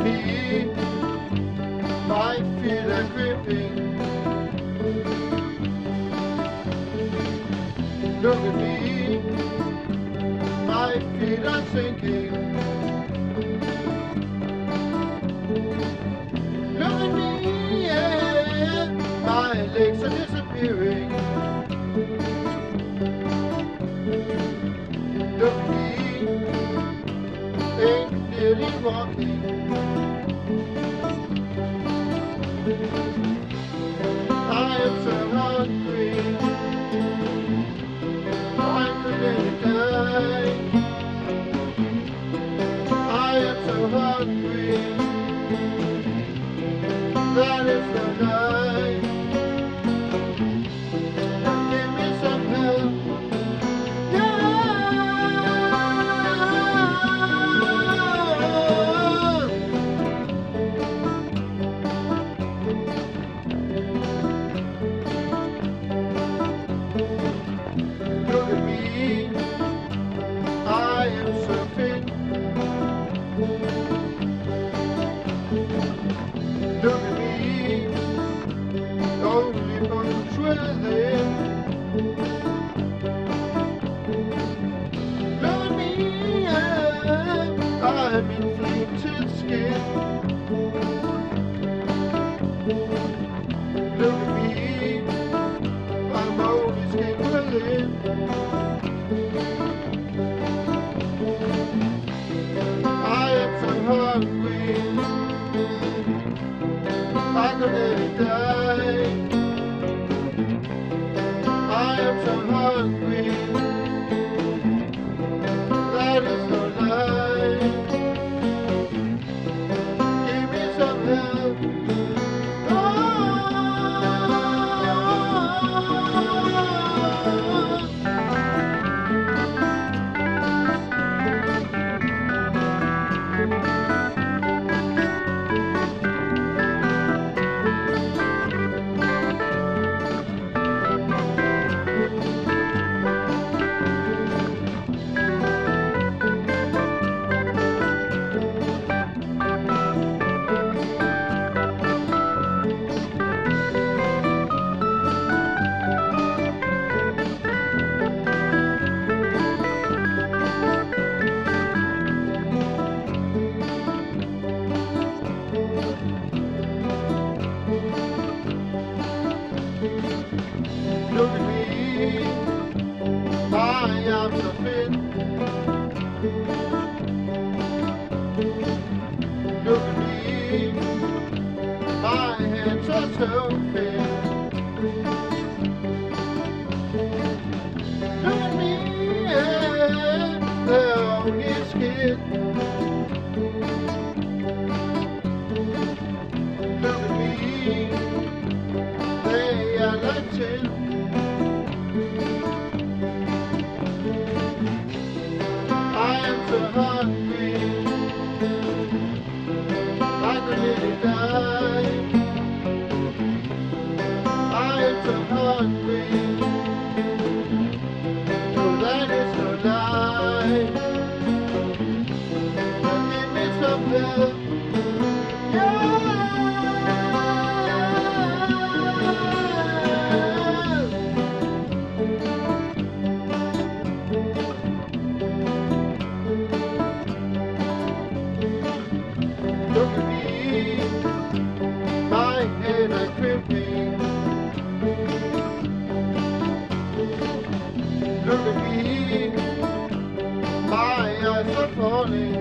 me, my feet are creeping. Look at me, my feet are sinking. Look at me, yeah, my legs are disappearing. Look at me, ain't nearly walking. I am so hungry, I could nearly die. I am so hungry, that is no lie. Give me some help, look at me, I am surfing. Look at me, only boats swimming. Look at me, yeah, I'm in fleeted skin. Look at me, I'm only skin willing. I am so hungry, I could nearly die. I am so hungry, that is no lie. Give me some help. Look at me, I am so thin. Look at me, my hands are so thin. Look at me, yeah, they're only skin. Look at me, they are like tin. I am so hungry, I could nearly die. I am so hungry, no, that is no lie. Now give me some help. Look at me, my head is crimping. Look at me, my eyes are falling.